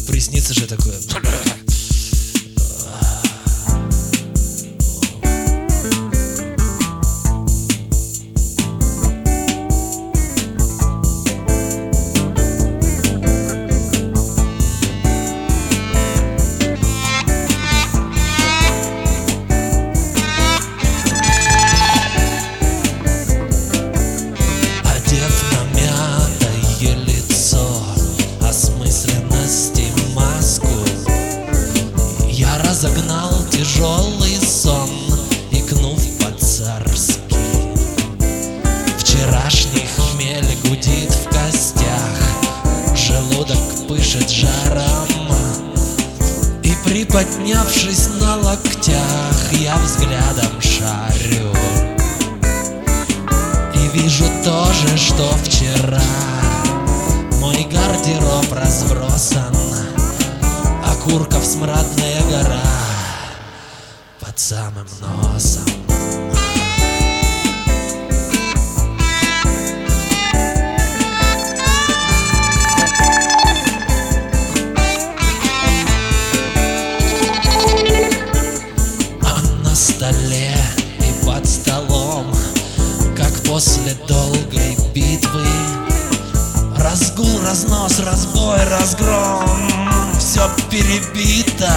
Приснится же такое. Одев намятое лицо, осмысленности маску, я разогнал тяжелый сон, икнув по-царски. Вчерашний хмель гудит в костях, желудок пышет жаром, и, приподнявшись на локтях, я взглядом шарю и вижу то же, что вчера. Мой гардероб разбросан, окурков смрадная гора под самым носом. А на столе и под столом, как после долгой битвы, разгул, разнос, разбой, разгром, все перебито.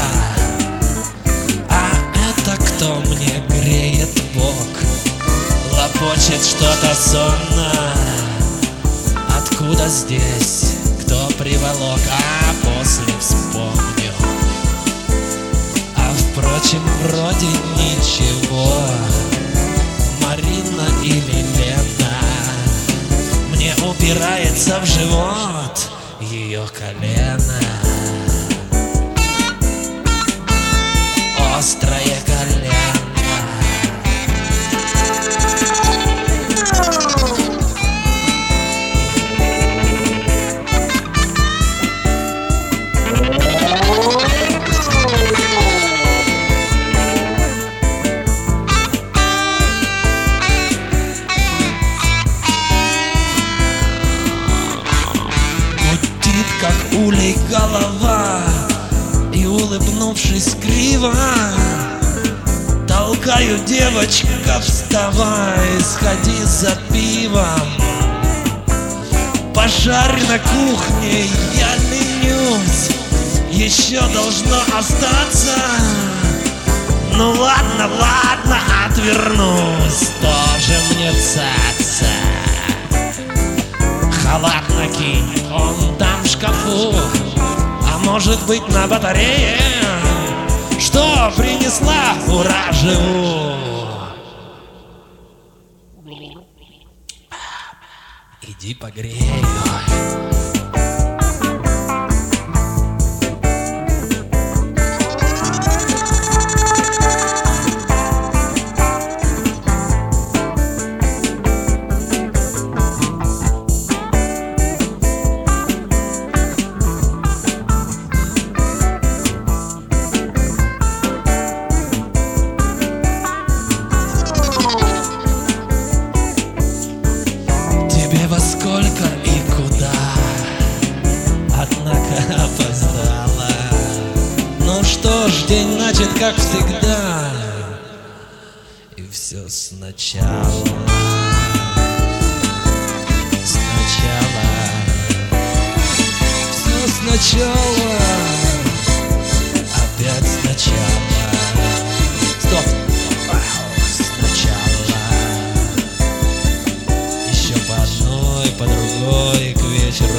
А это кто мне греет бок, лопочет что-то сонно? Откуда здесь, кто приволок? А после вспомню. А впрочем, вроде ничего. Марина или Лена, мне упирается в живот ее колено. Острое колено. Гудит, как улей, голова, и, улыбнувшись криво, толкаю: девочка, вставай, сходи за пивом. Пожарь на кухне, я ленюсь, еще должно остаться. Ну ладно, ладно, отвернусь, тоже мне цаца. Халат накинь, он там в шкафу, а может быть на батарее. Что принесла, ура, живу. Иди погрей. Тебе во сколько и куда? Однако опоздала. Ну что ж, день начат как всегда, и все сначала. Сначала. Все сначала. Опять сначала. Стоп. Сначала. Еще по одной, по другой, к вечеру